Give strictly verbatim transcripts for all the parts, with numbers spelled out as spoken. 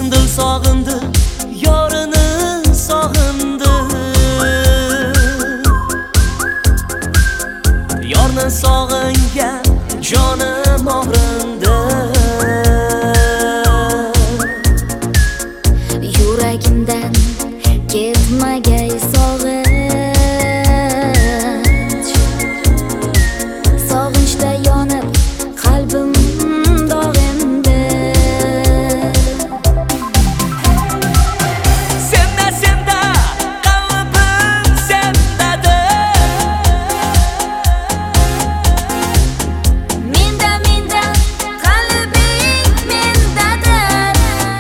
Dil sog'indi, yorini sog'indi. Yorni sog'ingan jonim og'rindi. Yuragimdan ketmagay sog'inch, sog'inchda yonib qalbim dog'indi. Senda senda qalbim sendadir. Menda menda qalbing mendadir.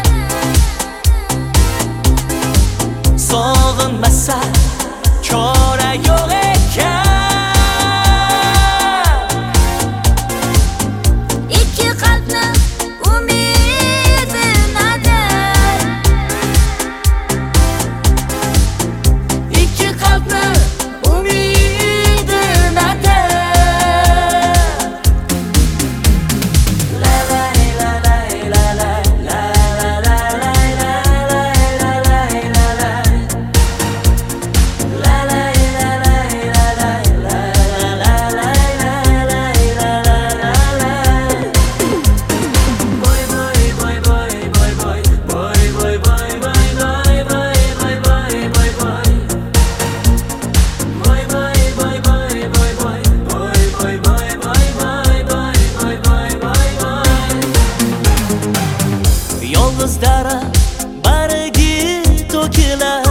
Sog'inmasa chora yo'q ekan. Ikki qalbni umidi nadir. Ikki qalbni umidi nadir. La la la la la la la la la la la la la. La la la la la la la la la la la la. Boy boy boy boy boy boy boy boy boy boy boy boy boy boy boy boy. Boy boy boy boy boy boy boy boy boy boy boy boy boy boy boy. Yolg'iz dara bargi to'kilar.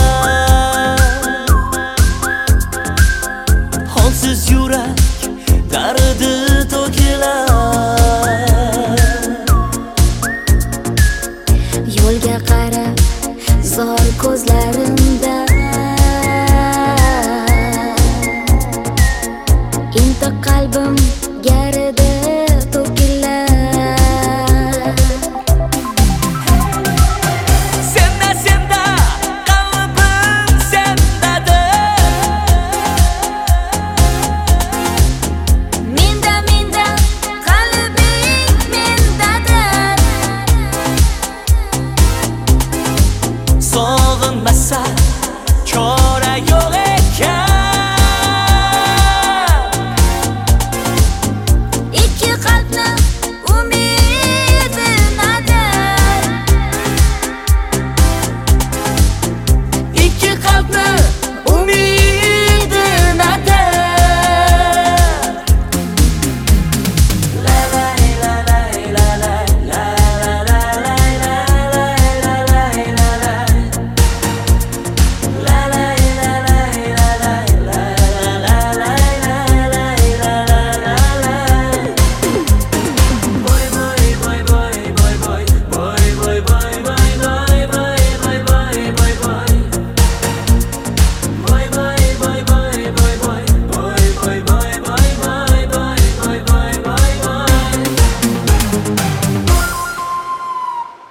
Holsiz yurak dardi to'kilar. Yo'lga qarab zor ko'zlarimda intiq qalbim garida to'kilar. Senda senda qalbim sendadir. Menda menda qalbing mendadir. Sog'inmasa